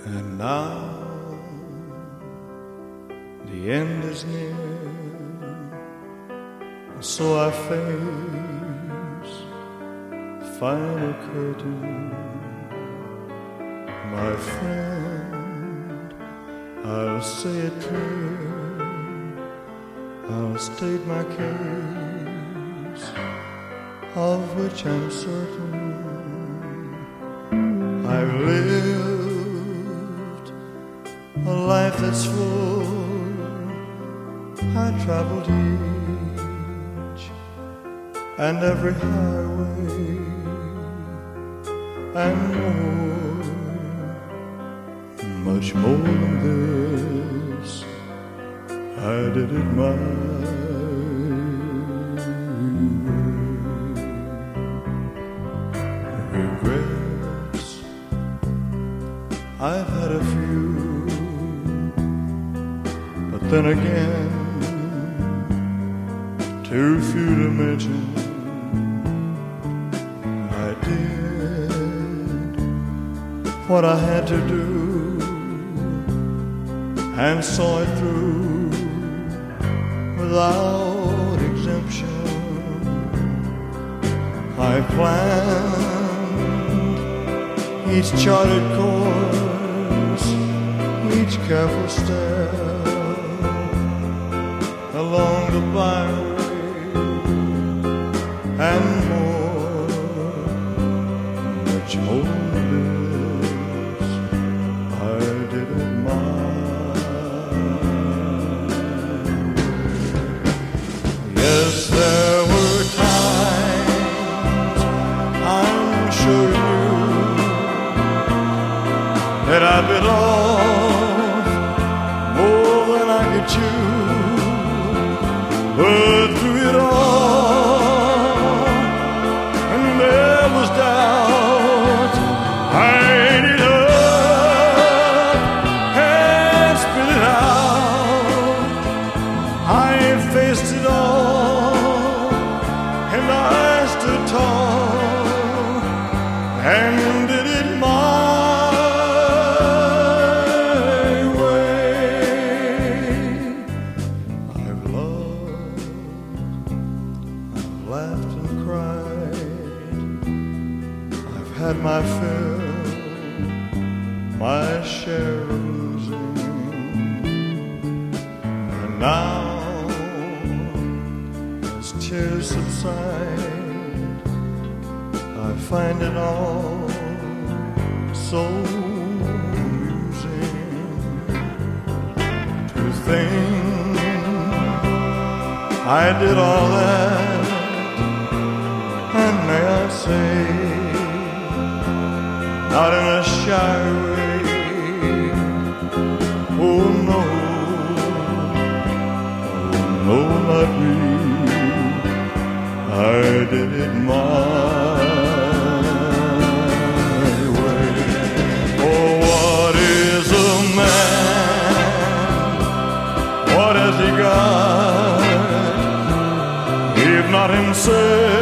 And now the end is near, and so I face the final curtain. My friend, I'll say it clear, I'll state my case, of which I'm certain. I've lived a life that's full. I traveled each and every highway and more, much more than this. I did it my way. Regrets, I've had a few, but then again, too few to mention. I did what I had to do and saw it through without exemption. I planned each charted course, each careful step along the byway, and more, much more than this, I did it my way. Yes, there were times, I'm sure you knew, that I bit off more than I could chew. But through it all, and there was doubt, I ate it up and spit it out. I faced it all, and I stood tall and did it my laughed and cried. I've had my fill, my share of losing, and now, as tears subside, I find it all so amusing to think I did all that. And may I say, not in a shy way, oh no, not me, I did it my way. Oh, what is a man? What has he got, if not himself?